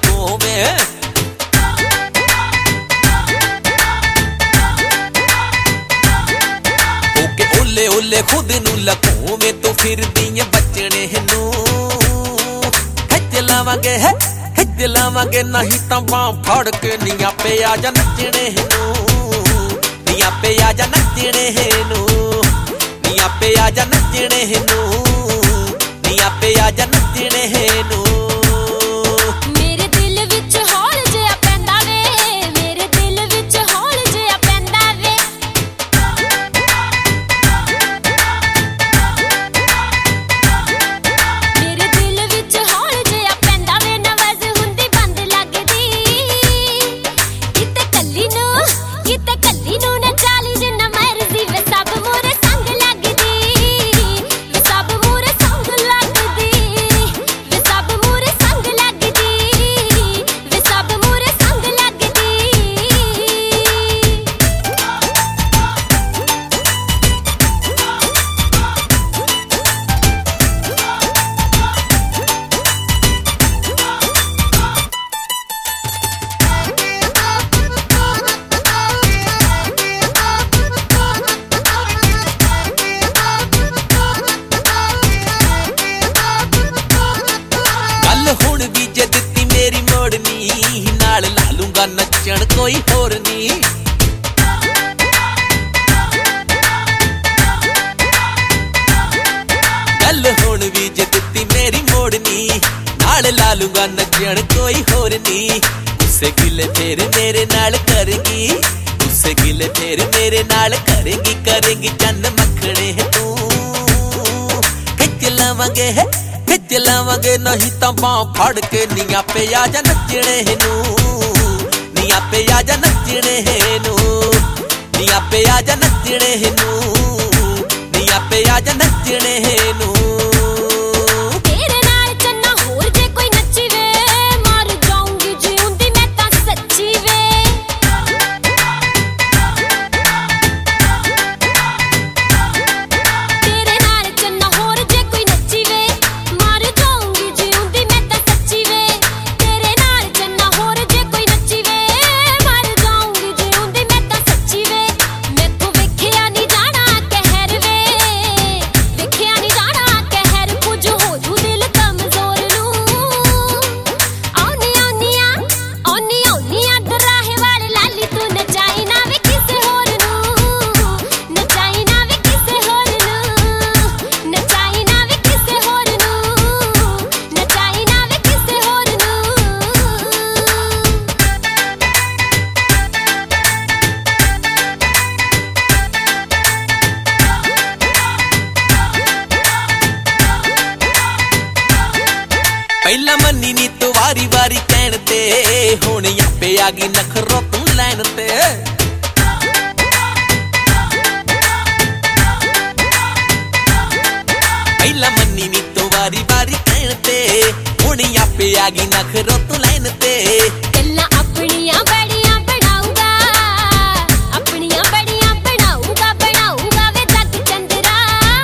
लकोवे okay ओले ओले खुद नू लकोवे तो फिर दिए बचने नू खच लावांगे है खच लावांगे नहीं तो बां फड़ के नी आपे आजा नचने नू नी आपे आजा नचने नू नी आपे आजा नचने नू नी आपे आजा नचने नू हुण भी जे दित्ती मेरी मोड़नी नाल ला लूंगा नचण कोई होर नी गल हुण भी जे दित्ती मेरी मोड़नी नाल ला लूंगा नचण कोई होर नी गुस्से गिले फिर मेरे नाल करेगी गुस्से गिले फिर मेरे नाल करेगी करेगी चन्न मखणे तू खिच लावांगे है खिच लावांगे नहीं तो बां फड़ के नी आपे आजा नचने नू नी आपे आजा नचने नू नी आपे आजा नचने नू नी आपे आजा नचने नू पहला मनी नी तो वारी वारी कहण ते हुण आपे आ गई नखरो तू लैन ते पहला मनी नी तो वारी वारी कहण ते हुण आपे आ गई नखरो तू लैन ते गल्लां अपनियां बड़ियां बनाऊंगा अपनियां बड़ियां बनाऊंगा बनाऊंगा वे जग चंद्रा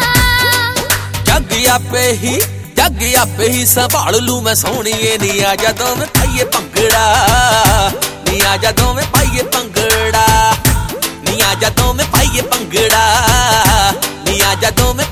जग आपे ही संभाल लू मैं सोनिए नी आजा दो में पाइए पंगड़ा नी आजा दो में पाइए पंगड़ा नी आजा दो में पाइए पंगड़ा नी आजा दो में